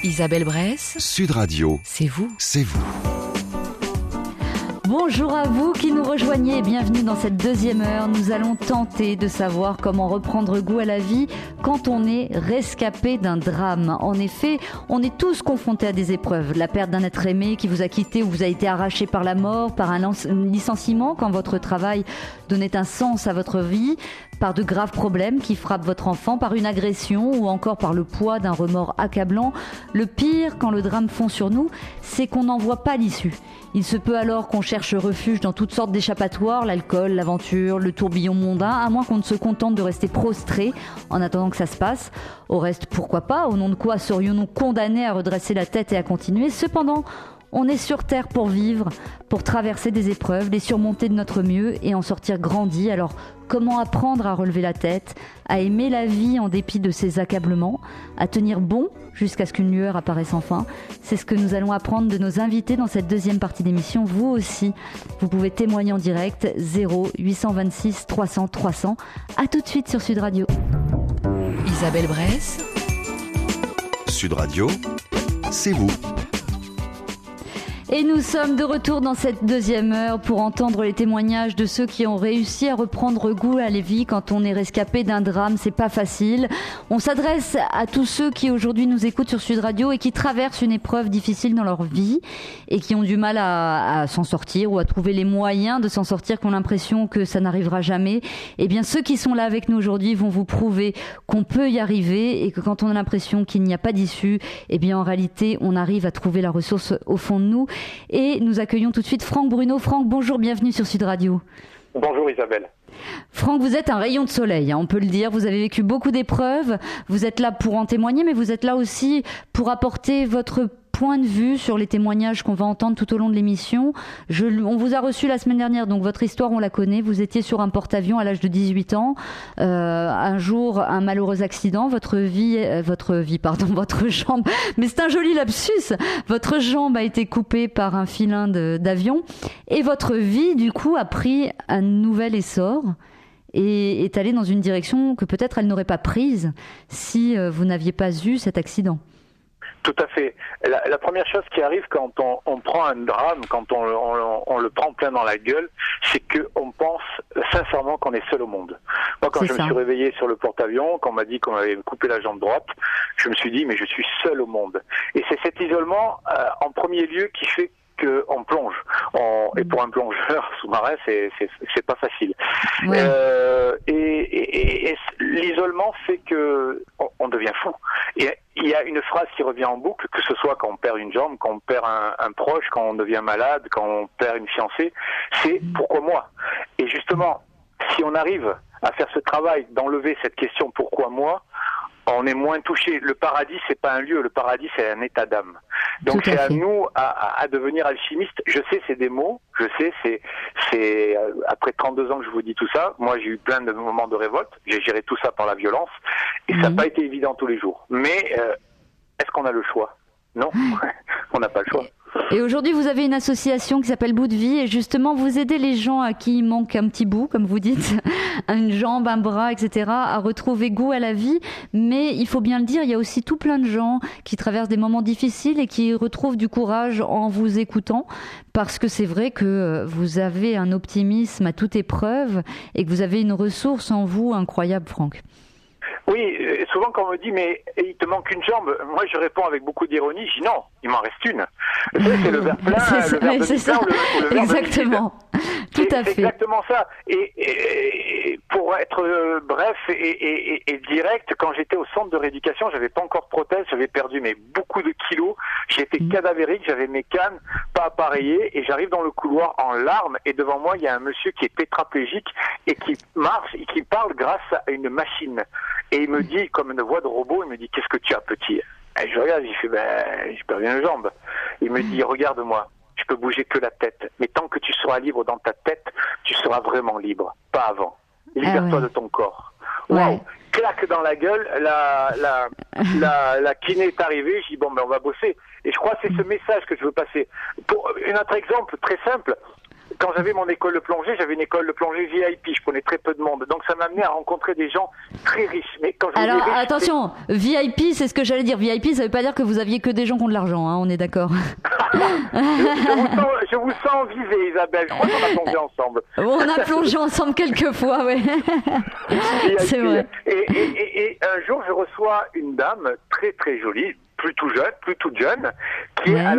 Isabelle Bresse, Sud Radio, c'est vous. C'est vous. Bonjour à vous qui nous rejoignez et bienvenue dans cette deuxième heure. Nous allons tenter de savoir comment reprendre goût à la vie quand on est rescapé d'un drame. En effet, on est tous confrontés à des épreuves. La perte d'un être aimé qui vous a quitté ou vous a été arraché par la mort, par un licenciement quand votre travail donnait un sens à votre vie, par de graves problèmes qui frappent votre enfant, par une agression ou encore par le poids d'un remords accablant. Le pire, quand le drame fond sur nous, c'est qu'on n'en voit pas l'issue. Il se peut alors qu'on cherche refuge dans toutes sortes d'échappatoires, l'alcool, l'aventure, le tourbillon mondain, à moins qu'on ne se contente de rester prostré en attendant que ça se passe. Au reste, pourquoi pas, au nom de quoi serions-nous condamnés à redresser la tête et à continuer ? Cependant, on est sur Terre pour vivre, pour traverser des épreuves, les surmonter de notre mieux et en sortir grandi. Alors, comment apprendre à relever la tête, à aimer la vie en dépit de ses accablements, à tenir bon jusqu'à ce qu'une lueur apparaisse enfin ? C'est ce que nous allons apprendre de nos invités dans cette deuxième partie d'émission. Vous aussi, vous pouvez témoigner en direct 0 826 300 300. À tout de suite sur Sud Radio. Isabelle Bresse, Sud Radio, c'est vous. Et nous sommes de retour dans cette deuxième heure pour entendre les témoignages de ceux qui ont réussi à reprendre goût à la vie quand on est rescapé d'un drame. C'est pas facile. On s'adresse à tous ceux qui aujourd'hui nous écoutent sur Sud Radio et qui traversent une épreuve difficile dans leur vie et qui ont du mal à s'en sortir ou à trouver les moyens de s'en sortir, qui ont l'impression que ça n'arrivera jamais. Eh bien, ceux qui sont là avec nous aujourd'hui vont vous prouver qu'on peut y arriver et que quand on a l'impression qu'il n'y a pas d'issue, eh bien, en réalité, on arrive à trouver la ressource au fond de nous. Et nous accueillons tout de suite Franck Bruno. Franck, bonjour, bienvenue sur Sud Radio. Bonjour Isabelle. Franck, vous êtes un rayon de soleil, on peut le dire. Vous avez vécu beaucoup d'épreuves. Vous êtes là pour en témoigner, mais vous êtes là aussi pour apporter votre point de vue sur les témoignages qu'on va entendre tout au long de l'émission. On vous a reçu la semaine dernière, donc votre histoire, on la connaît. Vous étiez sur un porte-avions à l'âge de 18 ans. Un jour, un malheureux accident. Votre jambe, mais c'est un joli lapsus. Votre jambe a été coupée par un filin d'avion. Et votre vie, du coup, a pris un nouvel essor et est allée dans une direction que peut-être elle n'aurait pas prise si vous n'aviez pas eu cet accident. Tout à fait. La première chose qui arrive quand on prend un drame, quand on le prend plein dans la gueule, c'est qu'on pense sincèrement qu'on est seul au monde. Moi, quand je me suis réveillé sur le porte-avions, qu'on m'a dit qu'on m'avait coupé la jambe droite, je me suis dit, mais je suis seul au monde. Et c'est cet isolement, en premier lieu, qui fait qu'on plonge. Et pour un plongeur sous-marin, c'est pas facile. Oui. Et l'isolement fait que on devient fou. Et il y a une phrase qui revient en boucle, que ce soit quand on perd une jambe, quand on perd un proche, quand on devient malade, quand on perd une fiancée, c'est pourquoi moi ? Et justement, si on arrive à faire ce travail d'enlever cette question pourquoi moi, on est moins touché. Le paradis, c'est pas un lieu, le paradis, c'est un état d'âme. Donc c'est à nous à devenir alchimistes. Je sais, c'est des mots, je sais, c'est après 32 ans que je vous dis tout ça. Moi, j'ai eu plein de moments de révolte, j'ai géré tout ça par la violence, et ça n'a pas été évident tous les jours. Mais est-ce qu'on a le choix ? Non, on n'a pas le choix. Et aujourd'hui, vous avez une association qui s'appelle Bout de Vie et justement, vous aidez les gens à qui il manque un petit bout, comme vous dites, une jambe, un bras, etc., à retrouver goût à la vie. Mais il faut bien le dire, il y a aussi tout plein de gens qui traversent des moments difficiles et qui retrouvent du courage en vous écoutant, parce que c'est vrai que vous avez un optimisme à toute épreuve et que vous avez une ressource en vous incroyable, Franck. Oui, souvent quand on me dit mais il te manque une jambe, moi je réponds avec beaucoup d'ironie, je dis non, il m'en reste une. C'est le verre plein, le verre demi-plein ou le verre exactement. Tout à fait. C'est exactement ça. Et pour être bref et direct, quand j'étais au centre de rééducation, j'avais pas encore de prothèse, j'avais perdu beaucoup de kilos, j'étais cadavérique, j'avais mes cannes pas appareillées et j'arrive dans le couloir en larmes et devant moi il y a un monsieur qui est tétraplégique et qui marche et qui parle grâce à une machine. Et il me dit, comme une voix de robot, il me dit, qu'est-ce que tu as, petit ? Et je regarde, il fait, j'ai perdu une jambe. Il me dit, regarde-moi, je peux bouger que la tête. Mais tant que tu seras libre dans ta tête, tu seras vraiment libre. Pas avant. Libère-toi de ton corps. Waouh! Claque dans la gueule, la kiné est arrivée, je dis, on va bosser. Et je crois que c'est ce message que je veux passer. Pour un autre exemple très simple, quand j'avais mon école de plongée, j'avais une école de plongée VIP, je connais très peu de monde. Donc ça m'a amené à rencontrer des gens très riches. Mais quand je Alors dis riche, attention, VIP, c'est ce que j'allais dire. VIP, ça veut pas dire que vous aviez que des gens qui ont de l'argent, hein, on est d'accord. je vous sens visée, Isabelle. Je crois qu'on a plongé ensemble. On a plongé ensemble quelques fois, oui. C'est vrai. Et un jour, je reçois une dame très très jolie, plus toute jeune, qui est à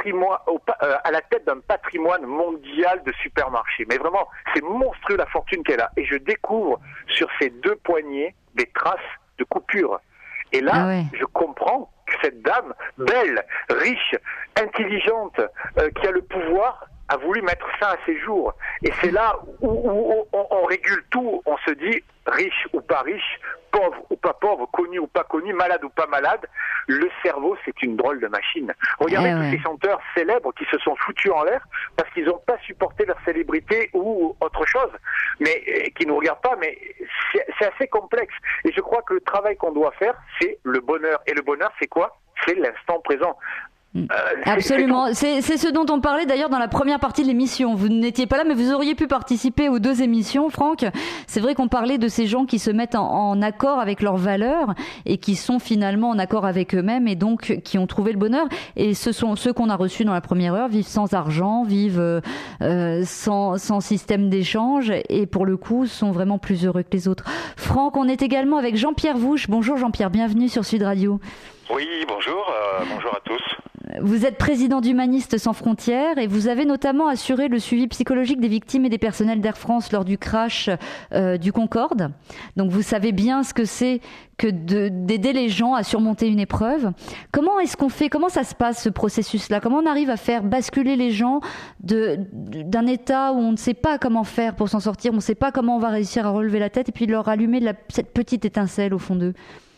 la tête d'un patrimoine mondial de supermarchés. Mais vraiment, c'est monstrueux la fortune qu'elle a. Et je découvre sur ses 2 poignets des traces de coupures. Et là, je comprends que cette dame, belle, riche, intelligente, qui a le pouvoir, a voulu mettre fin à ses jours. Et c'est là où on régule tout. On se dit, riche ou pas riche, pauvre ou pas pauvre, connu ou pas connu, malade ou pas malade, le cerveau, c'est une drôle de machine. Regardez tous ces chanteurs célèbres qui se sont foutus en l'air parce qu'ils n'ont pas supporté leur célébrité ou autre chose, mais qui nous regardent pas, mais c'est assez complexe. Et je crois que le travail qu'on doit faire, c'est le bonheur. Et le bonheur, c'est quoi? C'est l'instant présent. Absolument, c'est ce dont on parlait d'ailleurs dans la première partie de l'émission. Vous n'étiez pas là, mais vous auriez pu participer aux 2 émissions, Franck. C'est vrai qu'on parlait de ces gens qui se mettent en accord avec leurs valeurs et qui sont finalement en accord avec eux-mêmes et donc qui ont trouvé le bonheur. Et ce sont ceux qu'on a reçus dans la première heure, vivent sans argent, vivent sans système d'échange et pour le coup sont vraiment plus heureux que les autres. Franck, on est également avec Jean-Pierre Vouche. Bonjour Jean-Pierre, bienvenue sur Sud Radio. Oui, bonjour, bonjour à tous. Vous êtes président d'Humanistes sans frontières et vous avez notamment assuré le suivi psychologique des victimes et des personnels d'Air France lors du crash du Concorde. Donc vous savez bien ce que c'est que d'aider les gens à surmonter une épreuve. Comment est-ce qu'on fait? Comment ça se passe ce processus-là? Comment on arrive à faire basculer les gens d'un état où on ne sait pas comment faire pour s'en sortir, on ne sait pas comment on va réussir à relever la tête et puis leur allumer cette petite étincelle au fond d'eux?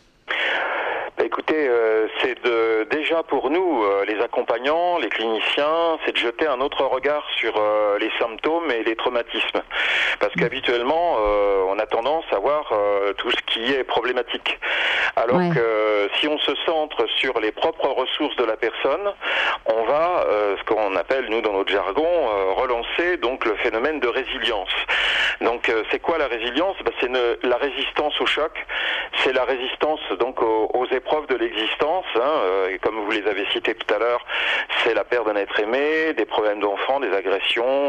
Écoutez, c'est déjà pour nous, les accompagnants, les cliniciens, c'est de jeter un autre regard sur les symptômes et les traumatismes. Parce qu'habituellement, on a tendance à voir tout ce qui est problématique. Alors que si on se centre sur les propres ressources de la personne, on va, ce qu'on appelle, nous, dans notre jargon, relancer donc le phénomène de résilience. Donc, c'est quoi la résilience? C'est la résistance au choc, c'est la résistance donc aux épreuves de l'existence, et comme vous les avez cités tout à l'heure, c'est la perte d'un être aimé, des problèmes d'enfants, des agressions,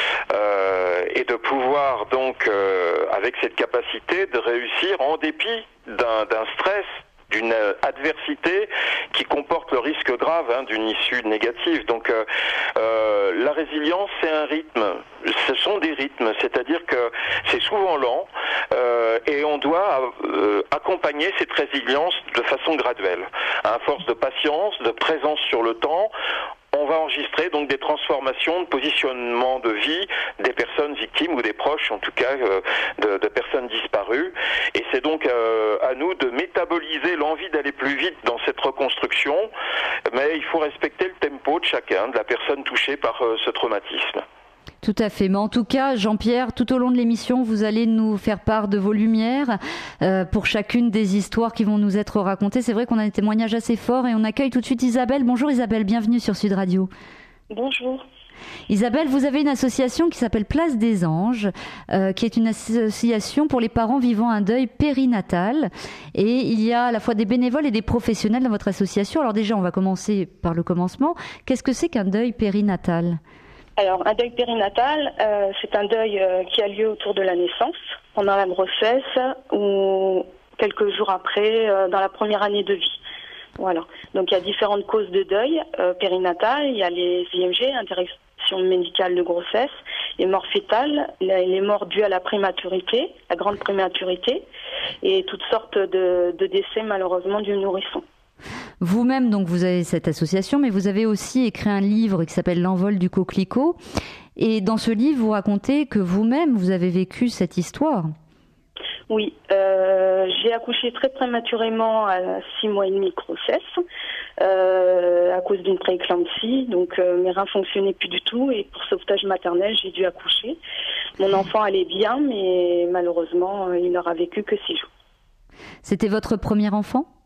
et de pouvoir donc, avec cette capacité, de réussir en dépit d'un stress, d'une adversité qui comporte le risque grave d'une issue négative. Donc la résilience, c'est un rythme. Ce sont des rythmes, c'est-à-dire que c'est souvent lent et on doit accompagner cette résilience de façon graduelle. À force de patience, de présence sur le temps, on va enregistrer donc des transformations de positionnement de vie des personnes victimes ou des proches, en tout cas de personnes disparues. Et c'est donc à nous de métaboliser l'envie d'aller plus vite dans cette reconstruction, mais il faut respecter le tempo de chacun, de la personne touchée par ce traumatisme. Tout à fait. Mais en tout cas, Jean-Pierre, tout au long de l'émission, vous allez nous faire part de vos lumières pour chacune des histoires qui vont nous être racontées. C'est vrai qu'on a des témoignages assez forts et on accueille tout de suite Isabelle. Bonjour Isabelle, bienvenue sur Sud Radio. Bonjour. Isabelle, vous avez une association qui s'appelle Place des Anges, qui est une association pour les parents vivant un deuil périnatal. Et il y a à la fois des bénévoles et des professionnels dans votre association. Alors déjà, on va commencer par le commencement. Qu'est-ce que c'est qu'un deuil périnatal ? Alors, un deuil périnatal, c'est un deuil qui a lieu autour de la naissance, pendant la grossesse ou quelques jours après, dans la première année de vie. Voilà. Donc, il y a différentes causes de deuil périnatal. Il y a les IMG, interruption médicale de grossesse, les morts fétales, les morts dues à la prématurité, la grande prématurité, et toutes sortes de décès, malheureusement, du nourrisson. Vous-même, donc, vous avez cette association, mais vous avez aussi écrit un livre qui s'appelle L'envol du coquelicot. Et dans ce livre, vous racontez que vous-même, vous avez vécu cette histoire. Oui, j'ai accouché très prématurément à 6 mois et demi de grossesse, à cause d'une prééclampsie. Donc, mes reins fonctionnaient plus du tout et pour sauvetage maternel, j'ai dû accoucher. Mon enfant allait bien, mais malheureusement, il n'aura vécu que 6 jours. C'était votre premier enfant ?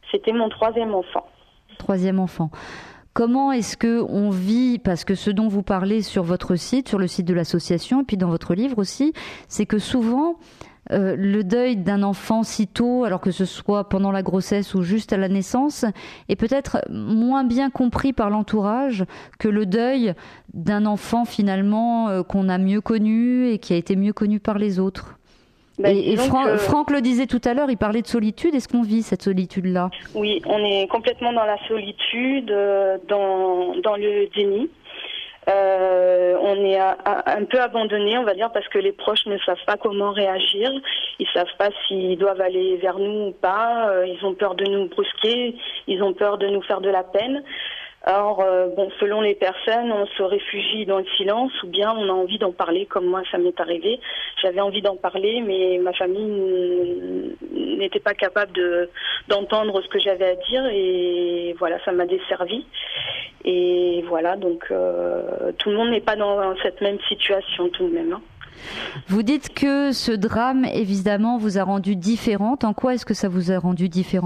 C'était mon 3e enfant. 3e enfant. Comment est-ce que on vit, parce que ce dont vous parlez sur votre site, sur le site de l'association, et puis dans votre livre aussi, c'est que souvent, le deuil d'un enfant si tôt, alors que ce soit pendant la grossesse ou juste à la naissance, est peut-être moins bien compris par l'entourage que le deuil d'un enfant finalement qu'on a mieux connu et qui a été mieux connu par les autres. Et Franck le disait tout à l'heure, il parlait de solitude. Est-ce qu'on vit cette solitude-là ? Oui, on est complètement dans la solitude, dans le déni. On est un peu abandonné, on va dire, parce que les proches ne savent pas comment réagir. Ils savent pas s'ils doivent aller vers nous ou pas. Ils ont peur de nous brusquer. Ils ont peur de nous faire de la peine. Alors, selon les personnes, on se réfugie dans le silence ou bien on a envie d'en parler, comme moi, ça m'est arrivé. J'avais envie d'en parler, mais ma famille n'était pas capable d'entendre ce que j'avais à dire et voilà, ça m'a desservi. Et voilà, donc tout le monde n'est pas dans cette même situation tout de même. Hein. Vous dites que ce drame, évidemment, vous a rendu différente. En quoi est-ce que ça vous a rendu différente ?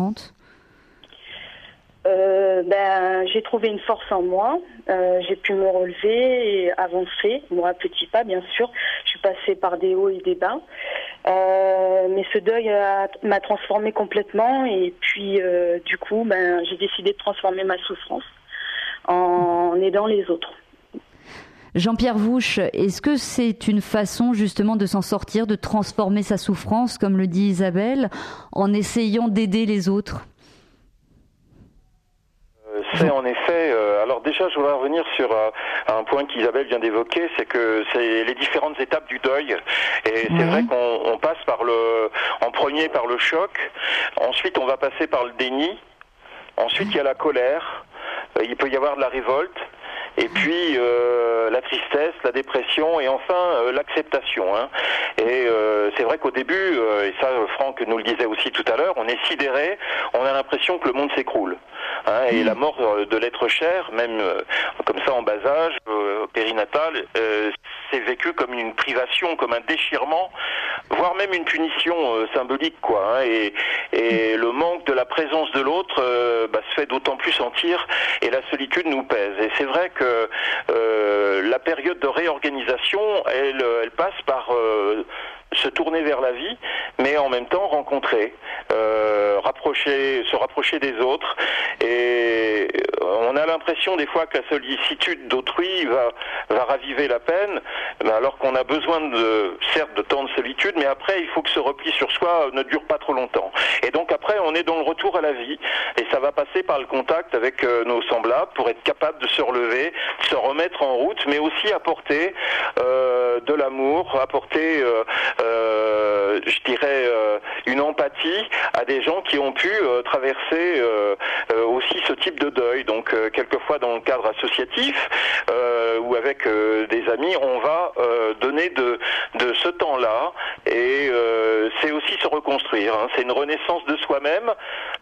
J'ai trouvé une force en moi, j'ai pu me relever et avancer, moi à petits pas bien sûr, je suis passée par des hauts et des bas, mais ce deuil m'a transformée complètement et puis du coup j'ai décidé de transformer ma souffrance en aidant les autres. Jean-Pierre Vouche, est-ce que c'est une façon justement de s'en sortir, de transformer sa souffrance, comme le dit Isabelle, en essayant d'aider les autres ? C'est en effet. Alors déjà, je voudrais revenir sur un point qu'Isabelle vient d'évoquer, c'est que c'est les différentes étapes du deuil. Et c'est vrai qu'on passe en premier par le choc. Ensuite, on va passer par le déni. Ensuite, il y a la colère. Il peut y avoir de la révolte. Et puis la tristesse, la dépression et enfin l'acceptation. Hein. Et c'est vrai qu'au début, et ça Franck nous le disait aussi tout à l'heure, on est sidéré, on a l'impression que le monde s'écroule. Hein, et la mort de l'être cher, même comme ça en bas âge, périnatal, c'est vécu comme une privation, comme un déchirement, voire même une punition symbolique, quoi. Hein, et le manque de la présence de l'autre se fait d'autant plus sentir, et la solitude nous pèse. Et c'est vrai que la période de réorganisation, elle passe par se tourner vers la vie, mais en même temps rencontrer, se rapprocher des autres. Et on a l'impression des fois que la sollicitude d'autrui va raviver la peine, alors qu'on a besoin certes de temps de solitude, mais après il faut que ce repli sur soi ne dure pas trop longtemps. Et donc après on est dans le retour à la vie, et ça va passer par le contact avec nos semblables pour être capable de se relever, de se remettre en route, mais aussi apporter de l'amour, apporter je dirais une empathie à des gens qui ont pu traverser aussi ce type de deuil. Donc quelquefois dans le cadre associatif ou avec des amis, on va donner de ce temps-là, et c'est aussi se reconstruire. Hein. C'est une renaissance de soi-même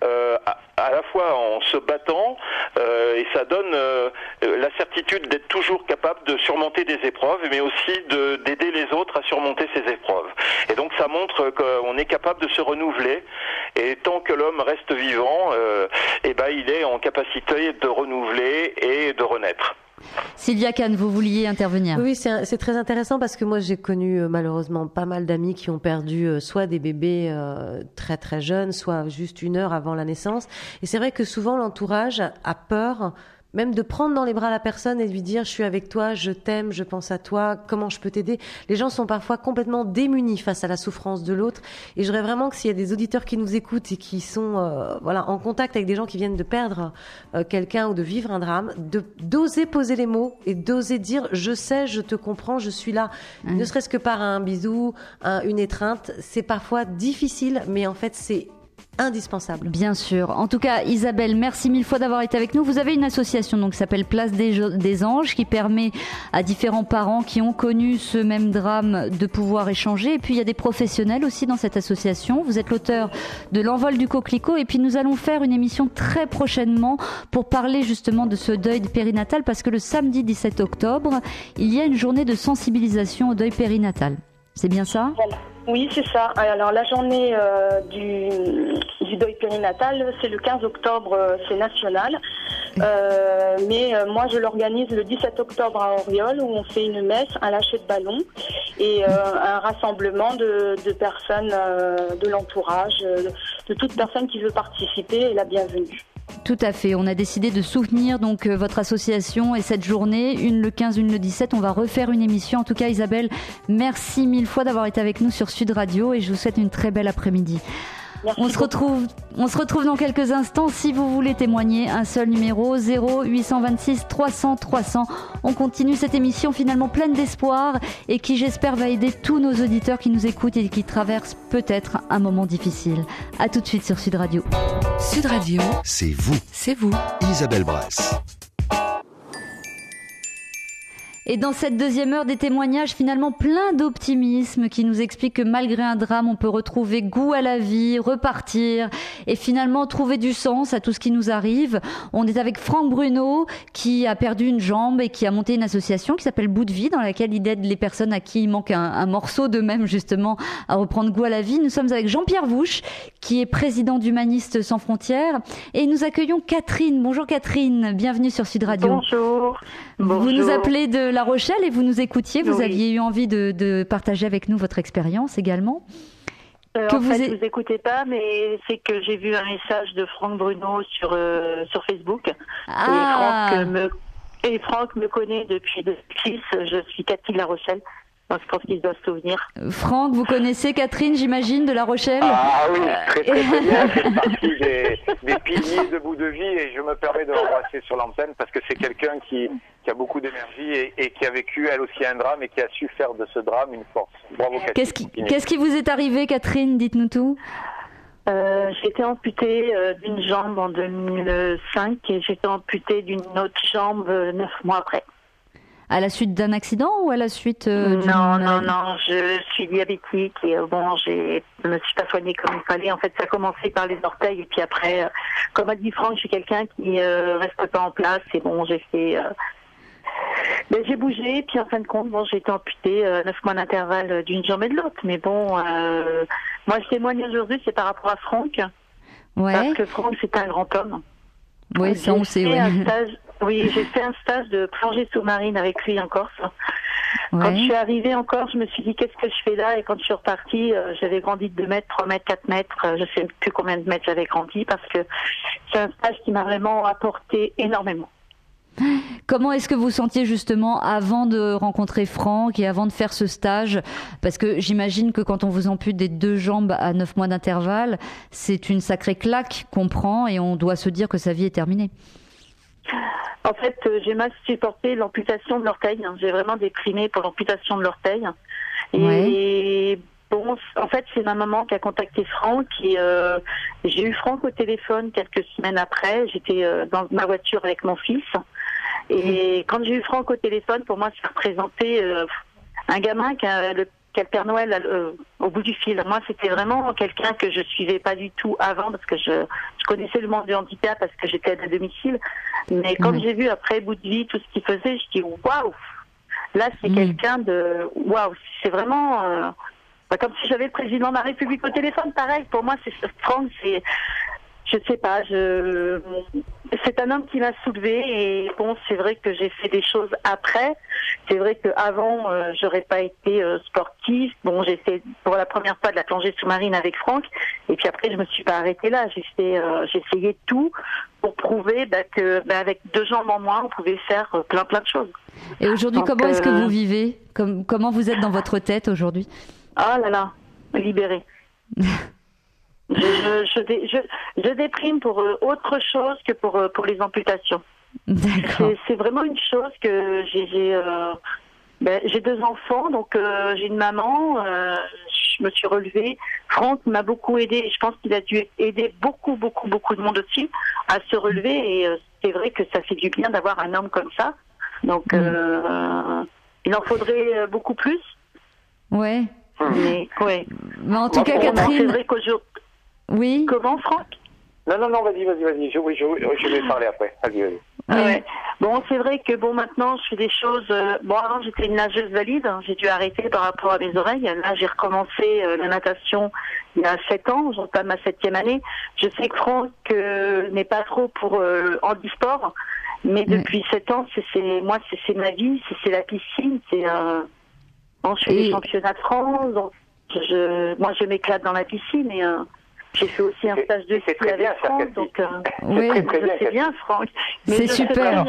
à la fois en se battant, et ça donne la certitude d'être toujours capable de surmonter des épreuves, mais aussi d'aider les autres à surmonter ces épreuves. Et donc ça montre qu'on est capable de se renouveler, et tant que l'homme reste vivant, il est en capacité de renouveler et de renaître. Sylvia Kahn, vous vouliez intervenir ? Oui, c'est très intéressant parce que moi j'ai connu malheureusement pas mal d'amis qui ont perdu soit des bébés très très jeunes, soit juste 1 heure avant la naissance. Et c'est vrai que souvent l'entourage a peur même de prendre dans les bras la personne et de lui dire « je suis avec toi, je t'aime, je pense à toi, comment je peux t'aider ?» Les gens sont parfois complètement démunis face à la souffrance de l'autre, et je voudrais vraiment que s'il y a des auditeurs qui nous écoutent et qui sont en contact avec des gens qui viennent de perdre quelqu'un ou de vivre un drame, d'oser poser les mots et d'oser dire « je sais, je te comprends, je suis là ». Ne serait-ce que par un bisou, une étreinte, c'est parfois difficile, mais en fait c'est indispensable. Bien sûr. En tout cas, Isabelle, merci 1000 fois d'avoir été avec nous. Vous avez une association donc qui s'appelle Place des Anges, qui permet à différents parents qui ont connu ce même drame de pouvoir échanger. Et puis il y a des professionnels aussi dans cette association. Vous êtes l'auteur de L'envol du coquelicot, et puis nous allons faire une émission très prochainement pour parler justement de ce deuil périnatal, parce que le samedi 17 octobre, il y a une journée de sensibilisation au deuil périnatal. C'est bien ça ? Voilà. Oui, c'est ça. Alors la journée du deuil périnatal, c'est le 15 octobre, c'est national. Mais moi, je l'organise le 17 octobre à Auriol, où on fait une messe, un lâcher de ballon et un rassemblement de personnes de l'entourage, de toute personne qui veut participer est la bienvenue. Tout à fait. On a décidé de soutenir donc votre association et cette journée, une le 15, une le 17. On va refaire une émission. En tout cas, Isabelle, merci mille fois d'avoir été avec nous sur Sud Radio et je vous souhaite une très belle après-midi. On se retrouve dans quelques instants. Si vous voulez témoigner, un seul numéro 0826 300 300. On continue cette émission finalement pleine d'espoir et qui, j'espère, va aider tous nos auditeurs qui nous écoutent et qui traversent peut-être un moment difficile. À tout de suite sur Sud Radio. Sud Radio, C'est vous, c'est vous. Isabelle Bress. Et dans cette deuxième heure, des témoignages finalement pleins d'optimisme qui nous expliquent que malgré un drame, on peut retrouver goût à la vie, repartir et finalement trouver du sens à tout ce qui nous arrive. On est avec Franck Bruno qui a perdu une jambe et qui a monté une association qui s'appelle Bout de Vie, dans laquelle il aide les personnes à qui il manque un morceau d'eux-mêmes justement à reprendre goût à la vie. Nous sommes avec Jean-Pierre Vouche qui est président d'Humanistes sans frontières et nous accueillons Catherine. Bonjour Catherine, bienvenue sur Sud Radio. Bonjour. Vous nous appelez de La Rochelle et vous nous écoutiez. Vous Oui. aviez eu envie de partager avec nous votre expérience également. En fait, je vous écoutez pas, mais c'est que j'ai vu un message de Franck Bruno sur Facebook. Ah. Et Franck me connaît depuis 2006. Je suis Cathy de La Rochelle. Donc, je pense qu'il doit se souvenir. Franck, vous connaissez Catherine, j'imagine, de La Rochelle? Ah oui, très très bien. Elle fait partie des piliers de Bout de Vie et je me permets de l'embrasser sur l'antenne parce que c'est quelqu'un qui a beaucoup d'énergie et qui a vécu elle aussi un drame et qui a su faire de ce drame une force. Bravo Catherine. Qu'est-ce qui vous est arrivé, Catherine? Dites-nous tout. J'ai été amputée d'une jambe en 2005 et j'ai été amputée d'une autre jambe 9 mois après. À la suite d'un accident ou à la suite Non, je suis diabétique et je me suis pas soignée comme il fallait. En fait, ça a commencé par les orteils et puis après, comme a dit Franck, je suis quelqu'un qui reste pas en place et j'ai fait... j'ai bougé, puis en fin de compte, j'ai été amputée 9 mois d'intervalle d'une jambe et de l'autre. Mais moi je témoigne aujourd'hui, c'est par rapport à Franck. Ouais. Parce que Franck, c'est un grand homme. Oui, ça on sait, oui. J'ai fait un stage de plongée sous-marine avec lui en Corse. Ouais. Quand je suis arrivée en Corse, je me suis dit qu'est-ce que je fais là, et quand je suis repartie, j'avais grandi de 2 mètres, 3 mètres, 4 mètres, je sais plus combien de mètres j'avais grandi parce que c'est un stage qui m'a vraiment apporté énormément. Comment est-ce que vous sentiez justement avant de rencontrer Franck et avant de faire ce stage? Parce que j'imagine que quand on vous ampute des 2 jambes à 9 mois d'intervalle, c'est une sacrée claque qu'on prend et on doit se dire que sa vie est terminée. En fait, j'ai mal supporté l'amputation de l'orteil. J'ai vraiment déprimé pour l'amputation de l'orteil. Et en fait, c'est ma maman qui a contacté Franck. Et j'ai eu Franck au téléphone quelques semaines après. J'étais dans ma voiture avec mon fils. Et quand j'ai eu Franck au téléphone, pour moi, ça représentait un gamin qui a le Père Noël au bout du fil. Moi, c'était vraiment quelqu'un que je suivais pas du tout avant parce que je connaissais le monde du handicap parce que j'étais aide à domicile. Mais quand j'ai vu après Bout de Vie tout ce qu'il faisait, je dis waouh. Là, c'est quelqu'un de waouh. C'est vraiment comme si j'avais le président de la République au téléphone. Pareil. Pour moi, Franck, je sais pas, c'est un homme qui m'a soulevée et c'est vrai que j'ai fait des choses après. C'est vrai qu'avant, j'aurais pas été sportive. J'ai fait pour la première fois de la plongée sous-marine avec Franck et puis après, je me suis pas arrêtée là. J'ai essayé tout pour prouver que avec 2 jambes en moins, on pouvait faire plein de choses. Et aujourd'hui, comment est-ce que vous vivez? Comment vous êtes dans votre tête aujourd'hui? Ah là là, libérée. Je déprime pour autre chose que pour les amputations. D'accord. C'est vraiment une chose que j'ai 2 enfants, donc j'ai une maman. Je me suis relevée. Franck m'a beaucoup aidé. Et je pense qu'il a dû aider beaucoup de monde aussi à se relever. Et c'est vrai que ça fait du bien d'avoir un homme comme ça. Donc il en faudrait beaucoup plus. Ouais. Mais ouais. Mais en tout cas, Catherine. C'est vrai qu'aujourd'hui. Oui. Comment, Franck? Non, vas-y. Je vais parler après. Vas-y. Ouais. Bon, c'est vrai que maintenant, je fais des choses... avant, j'étais une nageuse valide. J'ai dû arrêter par rapport à mes oreilles. Là, j'ai recommencé la natation il y a 7 ans. J'entame ma 7e année. Je sais que Franck n'est pas trop pour handisport. Mais depuis 7 ans, c'est ma vie. C'est la piscine. Je fais les championnats de France. Donc moi, je m'éclate dans la piscine. Et j'ai fait aussi un stage de ski avec Franck. Donc, oui, c'est bien, Franck. C'est super.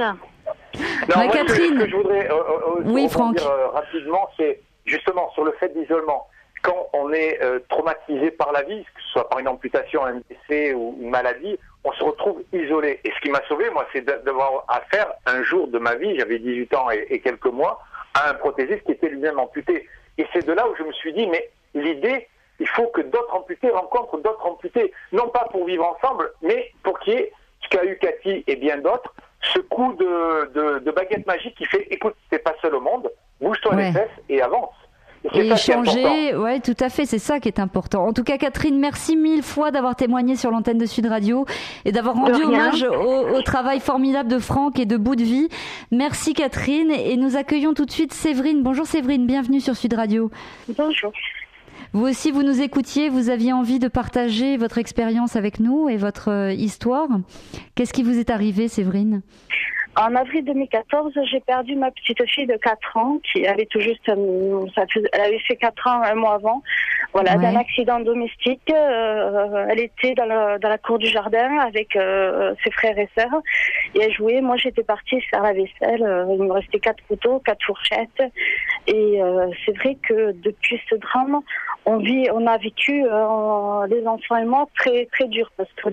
Non, Catherine. Ce que je voudrais oui, Franck. dire rapidement, c'est justement sur le fait d'isolement. Quand on est traumatisé par la vie, que ce soit par une amputation, un décès ou une maladie, on se retrouve isolé. Et ce qui m'a sauvé, moi, c'est d'avoir affaire un jour de ma vie, j'avais 18 ans et quelques mois, à un prothésiste qui était lui-même amputé. Et c'est de là où je me suis dit, mais l'idée, il faut que d'autres amputés rencontrent d'autres amputés. Non pas pour vivre ensemble, mais pour qu'il y ait ce qu'a eu Cathy et bien d'autres, ce coup de baguette magique qui fait, écoute, t'es pas seul au monde, bouge-toi les fesses et avance. Et échanger, ouais, tout à fait, c'est ça qui est important. En tout cas, Catherine, merci 1000 fois d'avoir témoigné sur l'antenne de Sud Radio et d'avoir rendu hommage au travail formidable de Franck et de Bout de Vie. Merci Catherine, et nous accueillons tout de suite Séverine. Bonjour Séverine, bienvenue sur Sud Radio. Bonjour. Vous aussi, vous nous écoutiez, vous aviez envie de partager votre expérience avec nous et votre histoire. Qu'est-ce qui vous est arrivé, Séverine ? En avril 2014, j'ai perdu ma petite fille de 4 ans qui avait tout juste, elle avait fait 4 ans un mois avant, d'un accident domestique. Elle était dans la cour du jardin avec ses frères et sœurs et elle jouait. Moi, j'étais partie faire la vaisselle. Il me restait 4 couteaux, 4 fourchettes. Et c'est vrai que depuis ce drame, on a vécu, les enfants et moi, très très dur parce que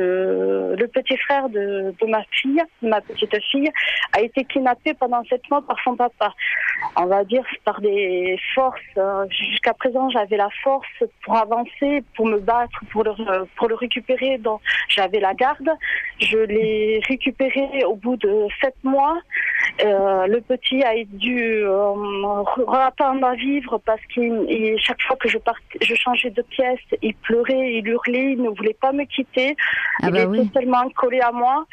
le petit frère de ma petite fille, a été kidnappé pendant 7 mois par son papa. On va dire par des forces. Jusqu'à présent, j'avais la force pour avancer, pour me battre, pour le récupérer. Donc, j'avais la garde. Je l'ai récupéré au bout de 7 mois. Le petit a dû reapprendre à vivre parce que chaque fois que je changeais de pièce, il pleurait, il hurlait, il ne voulait pas me quitter. Il était tellement collé à moi.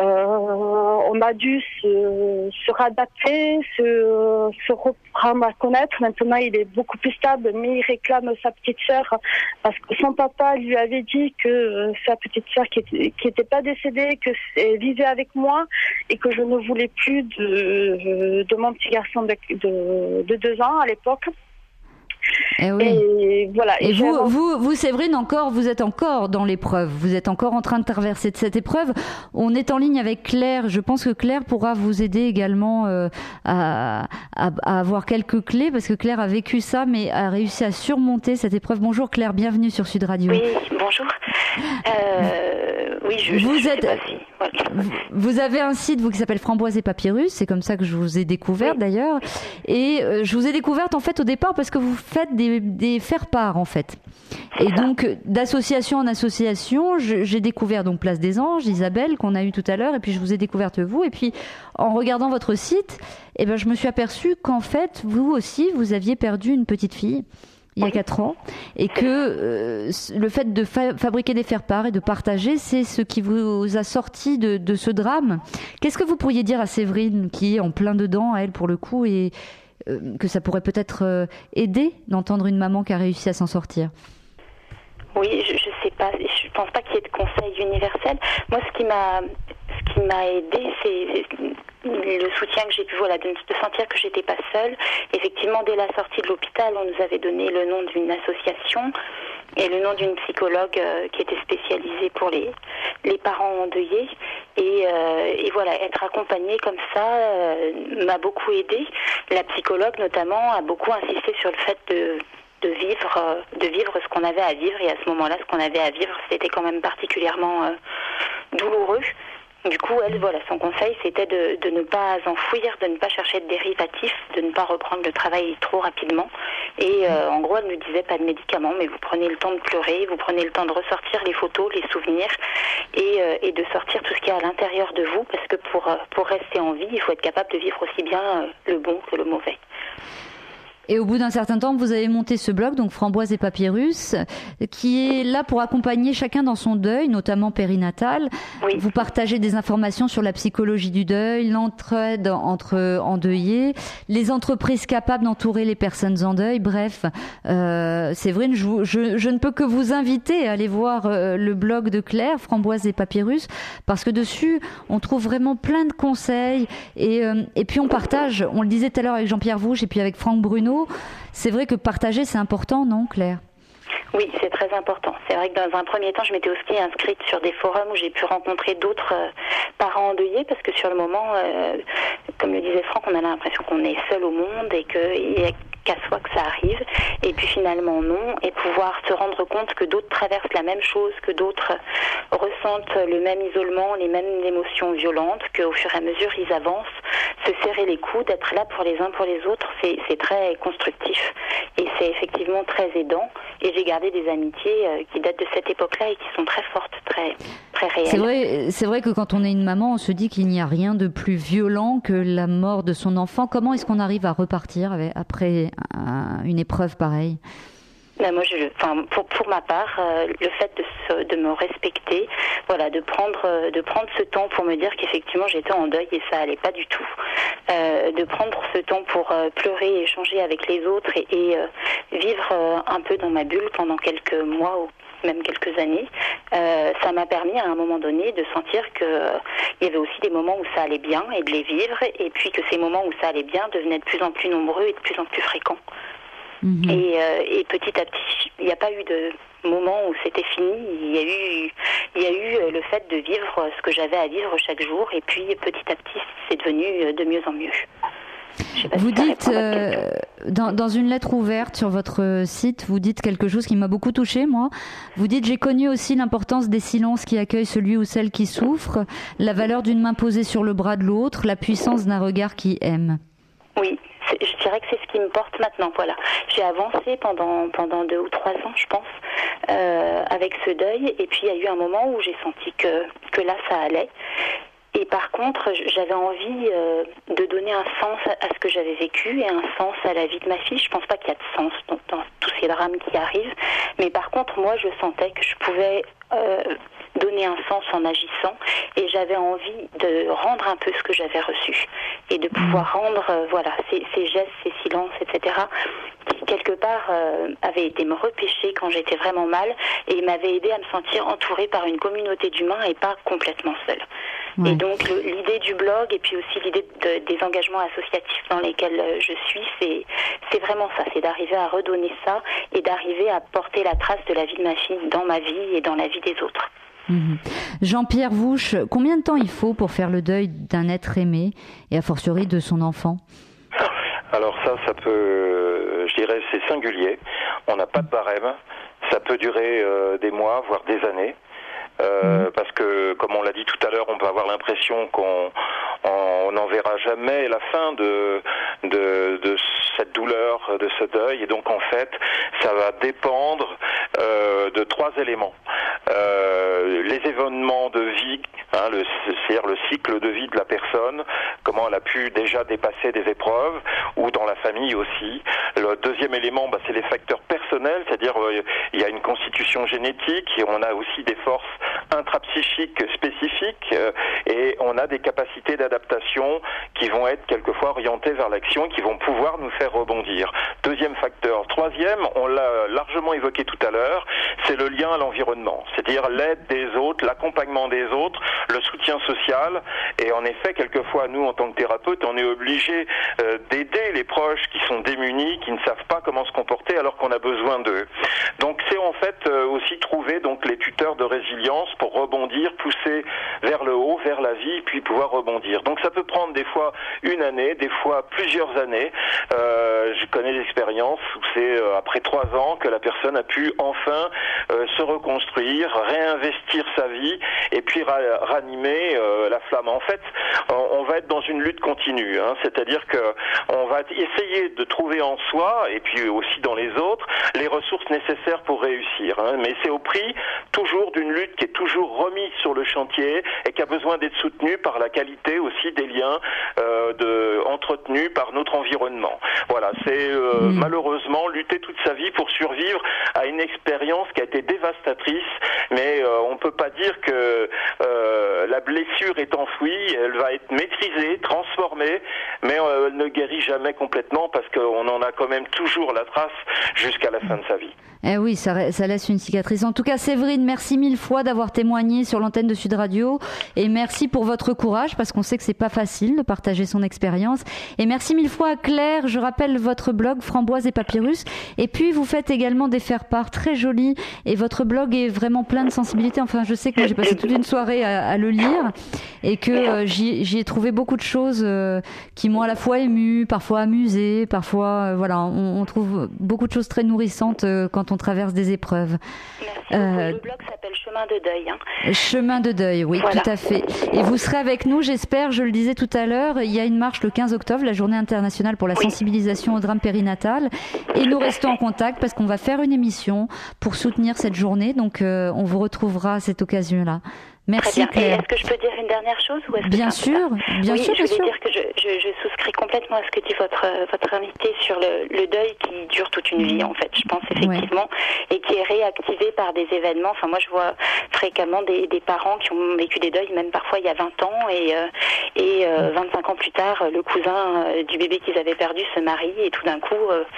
On a dû se réadapter, se reprendre à connaître. Maintenant, il est beaucoup plus stable, mais il réclame sa petite sœur parce que son papa lui avait dit que sa petite sœur qui était pas décédée, que vivait avec moi et que je ne voulais plus de mon petit garçon de 2 ans à l'époque. Et oui. Et voilà. Et vous, Séverine, vous êtes encore dans l'épreuve. Vous êtes encore en train de traverser cette épreuve. On est en ligne avec Claire. Je pense que Claire pourra vous aider également à avoir quelques clés parce que Claire a vécu ça, mais a réussi à surmonter cette épreuve. Bonjour Claire, bienvenue sur Sud Radio. Oui, bonjour. Vous avez un site qui s'appelle Framboise et Papyrus. C'est comme ça que je vous ai découverte d'ailleurs. Et je vous ai découverte en fait au départ parce que vous faites des faire-part en fait. Et donc d'association en association, j'ai découvert donc Place des Anges, Isabelle qu'on a eu tout à l'heure, et puis je vous ai découverte vous. Et puis en regardant votre site, je me suis aperçue qu'en fait vous aussi vous aviez perdu une petite fille il y a 4 ans, et que le fait de fabriquer des faire-part et de partager, c'est ce qui vous a sorti de ce drame. Qu'est-ce que vous pourriez dire à Séverine, qui est en plein dedans, elle, pour le coup, et que ça pourrait peut-être aider d'entendre une maman qui a réussi à s'en sortir? Oui, je sais pas, je pense pas qu'il y ait de conseils universels. Moi, ce qui m'a aidé, c'est le soutien que j'ai pu, de sentir que j'étais pas seule. Effectivement, dès la sortie de l'hôpital, on nous avait donné le nom d'une association et le nom d'une psychologue qui était spécialisée pour les parents endeuillés. Et voilà, être accompagnée comme ça m'a beaucoup aidée. La psychologue, notamment, a beaucoup insisté sur le fait de vivre ce qu'on avait à vivre, et à ce moment-là, ce qu'on avait à vivre, c'était quand même particulièrement douloureux. Du coup, son conseil, c'était de ne pas enfouir, de ne pas chercher de dérivatifs, de ne pas reprendre le travail trop rapidement. Et en gros, elle nous disait pas de médicaments, mais vous prenez le temps de pleurer, vous prenez le temps de ressortir les photos, les souvenirs, et de sortir tout ce qu'il y a à l'intérieur de vous, parce que pour rester en vie, il faut être capable de vivre aussi bien le bon que le mauvais. Et au bout d'un certain temps, vous avez monté ce blog, donc Framboise et Papyrus, qui est là pour accompagner chacun dans son deuil, notamment périnatal. Oui. Vous partagez des informations sur la psychologie du deuil, l'entraide entre endeuillés, les entreprises capables d'entourer les personnes en deuil. Bref, Séverine, je ne peux que vous inviter à aller voir le blog de Claire, Framboise et Papyrus, parce que dessus, on trouve vraiment plein de conseils. Et puis on partage, on le disait tout à l'heure avec Jean-Pierre Vouche et puis avec Franck Bruno. C'est vrai que partager, c'est important, non, Claire ? Oui, c'est très important. C'est vrai que dans un premier temps, je m'étais aussi inscrite sur des forums où j'ai pu rencontrer d'autres parents endeuillés, parce que sur le moment, comme le disait Franck, on a l'impression qu'on est seul au monde et qu'il y a qu'à soi que ça arrive, et puis finalement non, et pouvoir se rendre compte que d'autres traversent la même chose, que d'autres ressentent le même isolement, les mêmes émotions violentes, qu'au fur et à mesure ils avancent, se serrer les coudes, être là pour les uns pour les autres, c'est très constructif, et c'est effectivement très aidant, et j'ai gardé des amitiés qui datent de cette époque-là et qui sont très fortes, très réelles. C'est vrai que quand on est une maman, on se dit qu'il n'y a rien de plus violent que la mort de son enfant. Comment est-ce qu'on arrive à repartir après une épreuve pareille ? Moi, pour ma part, le fait de me respecter, voilà, de prendre ce temps pour me dire qu'effectivement j'étais en deuil et ça allait pas du tout, de prendre ce temps pour pleurer et échanger avec les autres et vivre un peu dans ma bulle pendant quelques mois ou même quelques années, ça m'a permis à un moment donné de sentir que il y avait aussi des moments où ça allait bien et de les vivre, et puis que ces moments où ça allait bien devenaient de plus en plus nombreux et de plus en plus fréquents. Mmh. Et petit à petit, il n'y a pas eu de moment où c'était fini. Il y a eu le fait de vivre ce que j'avais à vivre chaque jour, et puis petit à petit, c'est devenu de mieux en mieux. Vous dites, dans une lettre ouverte sur votre site, vous dites quelque chose qui m'a beaucoup touchée, moi. Vous dites « J'ai connu aussi l'importance des silences qui accueillent celui ou celle qui souffre, la valeur d'une main posée sur le bras de l'autre, la puissance d'un regard qui aime. » Oui, je dirais que c'est ce qui me porte maintenant. Voilà, j'ai avancé pendant 2 ou 3 ans, je pense, avec ce deuil. Et puis il y a eu un moment où j'ai senti que là ça allait. Et par contre, j'avais envie de donner un sens à ce que j'avais vécu et un sens à la vie de ma fille. Je pense pas qu'il y a de sens dans tous ces drames qui arrivent, mais par contre, moi, je sentais que je pouvais donner un sens en agissant, et j'avais envie de rendre un peu ce que j'avais reçu et de pouvoir rendre ces gestes, ces silences, etc., qui quelque part avaient été me repêcher quand j'étais vraiment mal, et m'avaient aidé à me sentir entourée par une communauté d'humains et pas complètement seule. Ouais. Et donc l'idée du blog et puis aussi l'idée des engagements associatifs dans lesquels je suis, c'est vraiment ça, c'est d'arriver à redonner ça et d'arriver à porter la trace de la vie de ma fille dans ma vie et dans la vie des autres. Mmh. Jean-Pierre Vouche, combien de temps il faut pour faire le deuil d'un être aimé et a fortiori de son enfant ? Alors ça peut, je dirais, c'est singulier. On n'a pas de barème. Ça peut durer des mois, voire des années. Parce que, comme on l'a dit tout à l'heure, on peut avoir l'impression qu'on n'en verra jamais la fin de cette douleur, de ce deuil. Et donc, en fait, ça va dépendre de 3 éléments. Les événements de vie, c'est-à-dire le cycle de vie de la personne, comment elle a pu déjà dépasser des épreuves, ou dans la famille aussi. Le deuxième élément, c'est les facteurs personnels, c'est-à-dire il y a une constitution génétique, et on a aussi des forces intrapsychiques spécifiques, et on a des capacités d'adaptation qui vont être quelquefois orientées vers l'action, qui vont pouvoir nous faire rebondir. Deuxième facteur. Troisième, on l'a largement évoqué tout à l'heure, c'est le lien à l'environnement, c'est-à-dire l'aide des autres, l'accompagnement des autres, le soutien social. Et en effet, quelquefois, nous, en tant que thérapeutes, on est obligés d'aider les proches qui sont démunis, qui ne savent pas comment se comporter alors qu'on a besoin d'eux. Donc c'est en fait aussi trouver donc les tuteurs de résilience pour rebondir, pousser vers le haut, vers la vie, puis pouvoir rebondir. Donc ça peut prendre des fois 1 année, des fois plusieurs années. Je connais l'expérience où c'est après 3 ans que la personne a pu enfin se reconstruire, réinvestir sa vie et puis ranimer la flamme. En fait, on va être dans une lutte continue, c'est-à-dire que on va essayer de trouver en soi et puis aussi dans les autres les ressources nécessaires pour réussir. Mais c'est au prix toujours d'une lutte qui est toujours remise sur le chantier et qui a besoin d'être soutenue par la qualité aussi des liens entretenus par notre environnement. Voilà, c'est malheureusement lutter toute sa vie pour survivre à une expérience qui a été dévastatrice, mais on peut pas dire que la blessure est enfouie, elle va être maîtrisée, transformée, mais elle ne guérit jamais complètement parce qu'on en a quand même toujours la trace jusqu'à la fin de sa vie. Eh oui, ça laisse une cicatrice. En tout cas, Séverine, merci mille fois d'avoir témoigné sur l'antenne de Sud Radio et merci pour votre courage parce qu'on sait que c'est pas facile de partager son expérience. Et merci mille fois à Claire. Je rappelle votre blog Framboise et Papyrus. Et puis, vous faites également des faire-part très jolis et votre blog est vraiment plein de sensibilité. Enfin, je sais que moi, j'ai passé toute une soirée à le lire et que j'y ai trouvé beaucoup de choses qui m'ont à la fois émue, parfois amusée, parfois, voilà, on trouve beaucoup de choses très nourrissantes quand on traverse des épreuves. Merci. Le blog s'appelle Chemin de Deuil. Chemin de Deuil, oui, voilà. Tout à fait. Et vous serez avec nous, j'espère, je le disais tout à l'heure, il y a une marche le 15 octobre, la journée internationale pour la sensibilisation au drame périnatal. Et nous restons en contact parce qu'on va faire une émission pour soutenir cette journée. Donc, on vous retrouvera à cette occasion-là. Merci Claire. Et est-ce que je peux dire une dernière chose ou est-ce que bien sûr, bien sûr. Je voulais dire que je souscris complètement à ce que dit votre invité sur le deuil qui dure toute une vie en fait, je pense effectivement, et qui est réactivé par des événements. Enfin moi je vois fréquemment des parents qui ont vécu des deuils même parfois il y a 20 ans et 25 ans plus tard le cousin du bébé qu'ils avaient perdu se marie et tout d'un coup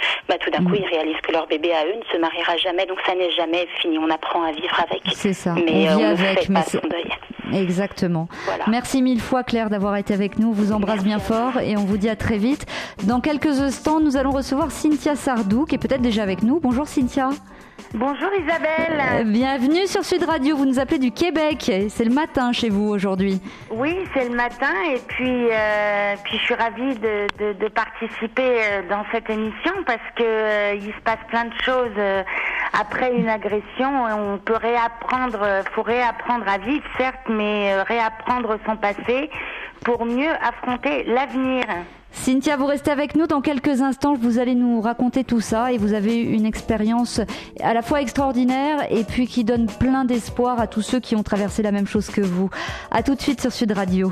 ils réalisent que leur bébé à eux ne se mariera jamais, donc ça n'est jamais fini, on apprend à vivre avec. C'est ça. Mais on vit ne avec, fait pas son deuil. Exactement. Voilà. Merci mille fois Claire d'avoir été avec nous. On vous embrasse bien fort et on vous dit à très vite. Dans quelques instants, nous allons recevoir Cynthia Sardou qui est peut-être déjà avec nous. Bonjour Cynthia. Bonjour Isabelle. Bienvenue sur Sud Radio. Vous nous appelez du Québec. C'est le matin chez vous aujourd'hui. Oui, c'est le matin et puis je suis ravie de participer dans cette émission parce que il se passe plein de choses après une agression. On peut faut réapprendre à vivre certes, mais réapprendre son passé pour mieux affronter l'avenir. Cynthia, vous restez avec nous dans quelques instants. Vous allez nous raconter tout ça et vous avez une expérience à la fois extraordinaire et puis qui donne plein d'espoir à tous ceux qui ont traversé la même chose que vous. À tout de suite sur Sud Radio.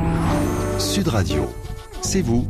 Sud Radio, c'est vous,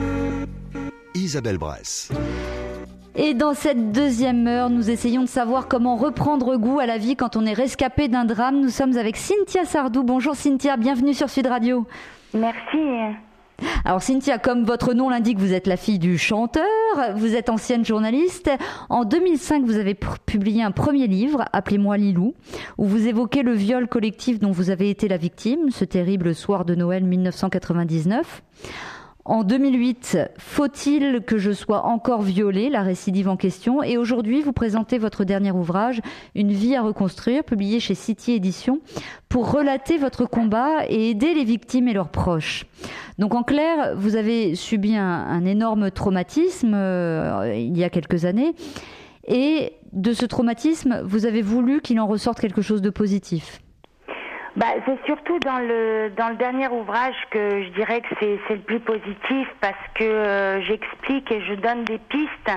Isabelle Bresse. Et dans cette deuxième heure, nous essayons de savoir comment reprendre goût à la vie quand on est rescapé d'un drame. Nous sommes avec Cynthia Sardou. Bonjour Cynthia, bienvenue sur Sud Radio. Merci. Alors Cynthia, comme votre nom l'indique, vous êtes la fille du chanteur, vous êtes ancienne journaliste. En 2005, vous avez publié un premier livre, Appelez-moi Lilou, où vous évoquez le viol collectif dont vous avez été la victime, ce terrible soir de Noël 1999. En 2008, Faut-il que je sois encore violée, la récidive en question. Et aujourd'hui, vous présentez votre dernier ouvrage, Une vie à reconstruire, publié chez City Éditions, pour relater votre combat et aider les victimes et leurs proches. Donc en clair, vous avez subi un énorme traumatisme il y a quelques années. Et de ce traumatisme, vous avez voulu qu'il en ressorte quelque chose de positif. C'est surtout dans le dernier ouvrage que je dirais que c'est le plus positif parce que j'explique et je donne des pistes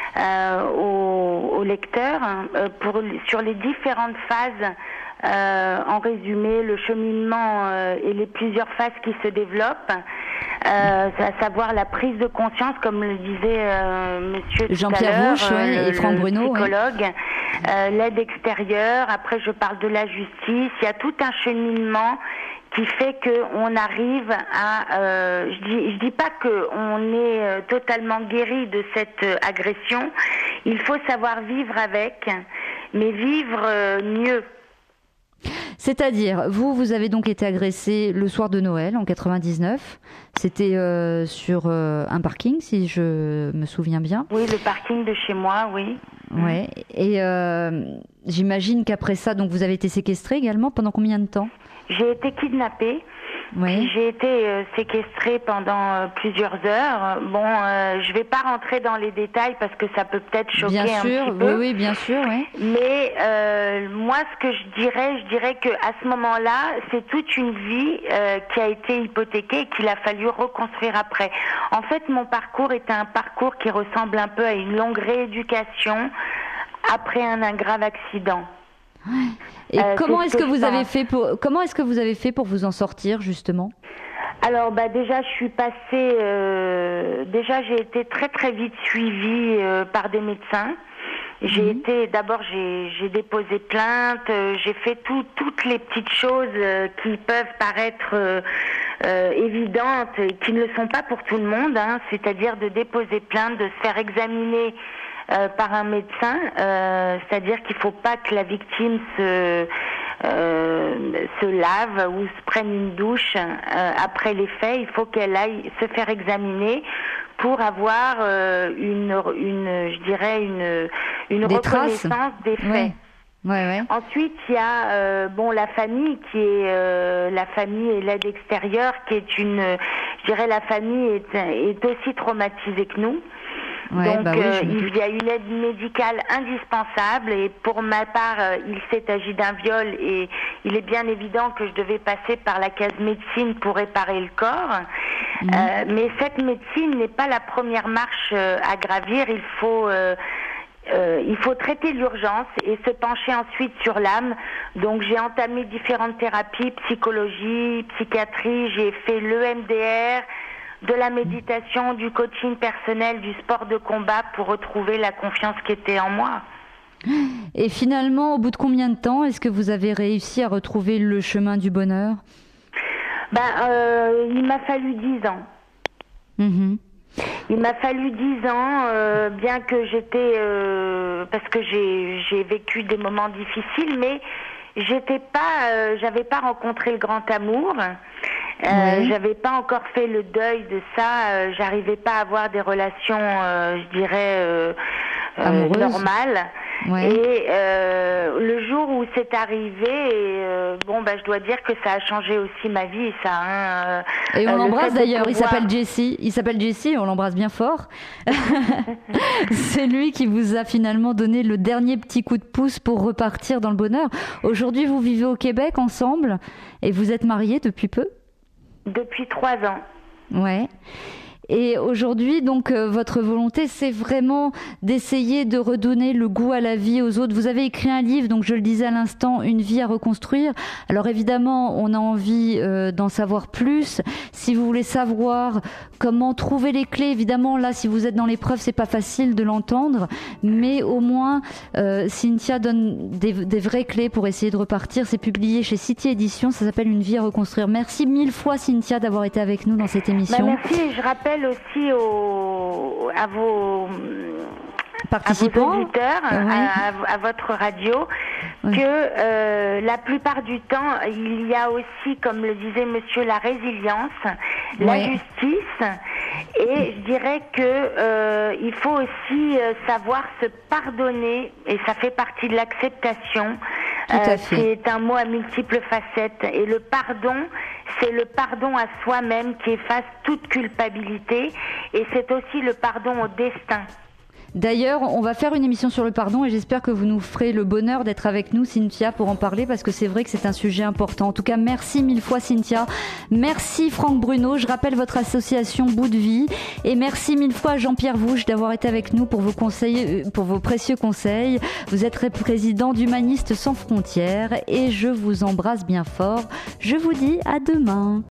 aux lecteurs sur les différentes phases. En résumé, le cheminement et les plusieurs phases qui se développent, à savoir la prise de conscience, comme le disait monsieur Jean-Pierre Rouch et Franck Bruno, psychologue, l'aide extérieure. Après, je parle de la justice. Il y a tout un cheminement qui fait qu'on arrive à... je dis pas qu'on est totalement guéri de cette agression. Il faut savoir vivre avec, mais vivre mieux. C'est-à-dire, vous avez donc été agressé le soir de Noël en 99. C'était sur un parking, si je me souviens bien. Oui, le parking de chez moi, oui. Ouais. Et j'imagine qu'après ça, donc vous avez été séquestré également. Pendant combien de temps ? J'ai été kidnappée. Oui. J'ai été séquestrée pendant plusieurs heures. Je vais pas rentrer dans les détails parce que ça peut peut-être choquer un petit peu. Oui, bien sûr, oui. Mais moi, ce que je dirais que à ce moment-là, c'est toute une vie qui a été hypothéquée et qu'il a fallu reconstruire après. En fait, mon parcours était un parcours qui ressemble un peu à une longue rééducation après un grave accident. Et comment est-ce que vous avez fait pour vous en sortir justement ? Alors déjà je suis passée, j'ai été très très vite suivie par des médecins. J'ai déposé plainte, j'ai fait toutes les petites choses qui peuvent paraître évidentes et qui ne le sont pas pour tout le monde, hein, c'est-à-dire de déposer plainte, de se faire examiner par un médecin, c'est-à-dire qu'il ne faut pas que la victime se lave ou se prenne une douche après les faits. Il faut qu'elle aille se faire examiner pour avoir une reconnaissance des faits. Ouais. Ensuite, il y a la famille qui est la famille et l'aide extérieure qui est la famille est aussi traumatisée que nous. Ouais, donc il y a une aide médicale indispensable et pour ma part il s'est agi d'un viol et il est bien évident que je devais passer par la case médecine pour réparer le corps. Mais cette médecine n'est pas la première marche à gravir. Il faut traiter l'urgence et se pencher ensuite sur l'âme. Donc j'ai entamé différentes thérapies, psychologie, psychiatrie, j'ai fait l'EMDR, de la méditation, du coaching personnel, du sport de combat pour retrouver la confiance qui était en moi. Et finalement, au bout de combien de temps est-ce que vous avez réussi à retrouver le chemin du bonheur ? Il m'a fallu 10 ans. Il m'a fallu 10 ans, bien que parce que j'ai vécu des moments difficiles, mais j'avais pas rencontré le grand amour. J'avais pas encore fait le deuil de ça. J'arrivais pas à avoir des relations, normales. Et le jour où c'est arrivé, je dois dire que ça a changé aussi ma vie. Ça. Et on l'embrasse d'ailleurs. Il s'appelle Jesse. On l'embrasse bien fort. C'est lui qui vous a finalement donné le dernier petit coup de pouce pour repartir dans le bonheur. Aujourd'hui, vous vivez au Québec ensemble et vous êtes mariés depuis peu. Depuis 3 ans. Ouais. Et aujourd'hui, donc, votre volonté, c'est vraiment d'essayer de redonner le goût à la vie aux autres. Vous avez écrit un livre, donc je le disais à l'instant, Une vie à reconstruire. Alors évidemment, on a envie d'en savoir plus. Si vous voulez savoir comment trouver les clés, évidemment, là, si vous êtes dans l'épreuve, c'est pas facile de l'entendre, mais au moins, Cynthia donne des vraies clés pour essayer de repartir. C'est publié chez City Éditions, ça s'appelle Une vie à reconstruire. Merci 1000 fois, Cynthia, d'avoir été avec nous dans cette émission. Merci, et je rappelle aussi à vos participants, à vos auditeurs, à votre radio, que la plupart du temps, il y a aussi, comme le disait monsieur, la résilience, la justice, et je dirais que il faut aussi savoir se pardonner, et ça fait partie de l'acceptation. C'est un mot à multiples facettes, et le pardon, c'est le pardon à soi-même qui efface toute culpabilité, et c'est aussi le pardon au destin. D'ailleurs, on va faire une émission sur le pardon et j'espère que vous nous ferez le bonheur d'être avec nous, Cynthia, pour en parler parce que c'est vrai que c'est un sujet important. En tout cas, merci 1000 fois, Cynthia. Merci Franck Bruno. Je rappelle votre association Bout de Vie et merci 1000 fois Jean-Pierre Vouche d'avoir été avec nous pour vos conseils, pour vos précieux conseils. Vous êtes président d'Humanistes sans frontières et je vous embrasse bien fort. Je vous dis à demain.